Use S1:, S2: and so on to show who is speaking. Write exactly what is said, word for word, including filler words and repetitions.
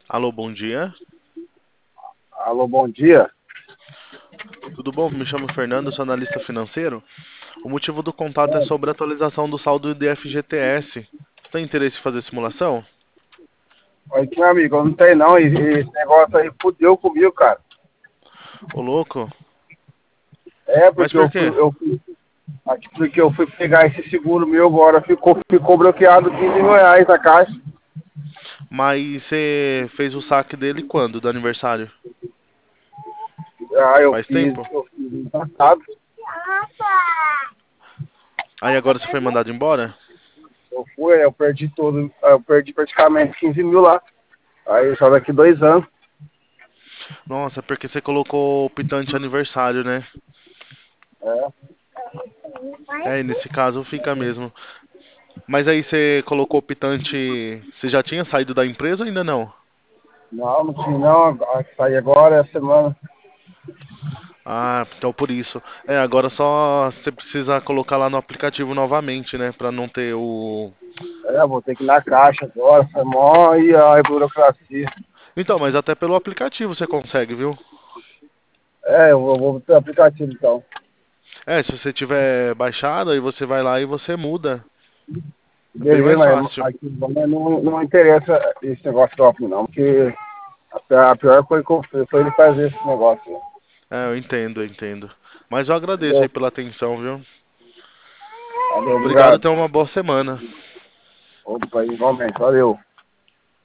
S1: Alô, bom dia.
S2: Alô, bom dia.
S1: Tudo bom? Me chamo Fernando, sou analista financeiro. O motivo do contato é sobre a atualização do saldo do F G T S. Você tem interesse em fazer simulação?
S2: Oi, meu amigo, eu não tenho não. E, e esse negócio aí fudeu comigo, cara.
S1: Ô, louco.
S2: É,
S1: Mas
S2: porque
S1: por
S2: eu fui,
S1: quê?
S2: eu fui, aqui, porque eu fui pegar esse seguro meu agora, ficou, ficou bloqueado quinze mil reais na caixa.
S1: Mas você fez o saque dele quando? Do aniversário?
S2: Ah, eu
S1: Faz
S2: fiz,
S1: tempo?
S2: eu fiz no passado.
S1: Aí agora você foi mandado embora?
S2: Eu fui, eu perdi todo, eu perdi praticamente quinze mil lá. Aí só daqui dois anos.
S1: Nossa, porque você colocou o pitante aniversário, né?
S2: É.
S1: É, e nesse caso fica mesmo. Mas aí você colocou o pitante. Você já tinha saído da empresa ou ainda não?
S2: Não, não tinha não. Vai sair agora, essa semana.
S1: Ah, então por isso. É, agora só você precisa colocar lá no aplicativo novamente, né? Pra não ter o.
S2: É, vou ter que ir na caixa agora. Foi mó e a burocracia.
S1: Então, mas até pelo aplicativo você consegue, viu?
S2: É, eu vou, vou ter aplicativo então.
S1: É, se você tiver baixado, aí você vai lá e você muda. É bem
S2: Beleza,
S1: mais
S2: mas
S1: fácil.
S2: aqui não, não interessa esse negócio top não, porque a, a pior coisa que eu fiz foi ele fazer esse negócio.
S1: É, eu entendo, eu entendo. Mas eu agradeço aí
S2: Entendeu?
S1: pela atenção, viu?
S2: Valeu,
S1: Obrigado,
S2: obrigado.
S1: tenha uma boa semana.
S2: Opa, igualmente, valeu.